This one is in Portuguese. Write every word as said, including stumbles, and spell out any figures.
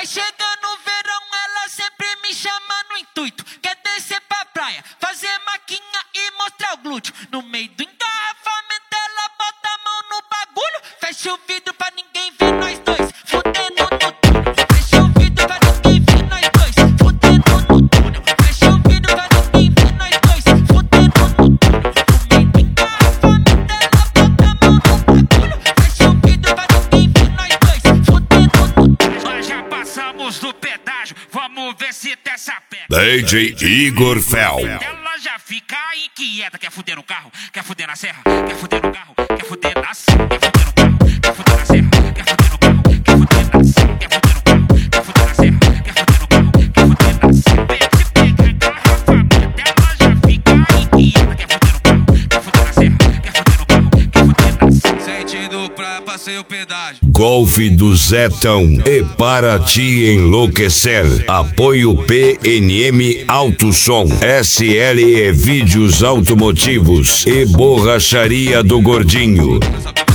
Vai chegando o verão, ela sempre me chama no intuito. Quer descer pra praia, fazer maquinha e mostrar o glúteo. No meio do engarrafamento ela bota a mão no bagulho. Fecha o vidro pra ninguém ver nós dois fudendo no túnel. Fecha o vidro pra ninguém ver nós dois fudendo no túnel. Fecha o vidro pra ninguém ver nós dois fudendo no túnel. No meio do engarrafamento ela bota a mão no bagulho. Fecha o vidro pra ninguém ver nós dois fudendo no túnel. Nós já passamos do pedágio, vamos ver se tem essa pega. D J Igor Fel. Ela já fica inquieta, quer fuder no carro, quer fuder na serra, quer fuder no carro, quer fuder na serra, quer fuder no carro, quer fuder na serra, quer fuder no carro, quer fuder na serra, quer fuder no carro, quer fuder na serra, quer fuder no carro, quer fuder na serra. Pede pega engarrafamento, ela já fica inquieta, quer fuder no carro, quer fuder na serra, quer fuder no carro, quer fuder na serra. Sentido pra passeio pedágio. Golfe do Zetão e para te enlouquecer. Apoio P N M Alto Som, S L E Vídeos Automotivos e Borracharia do Gordinho.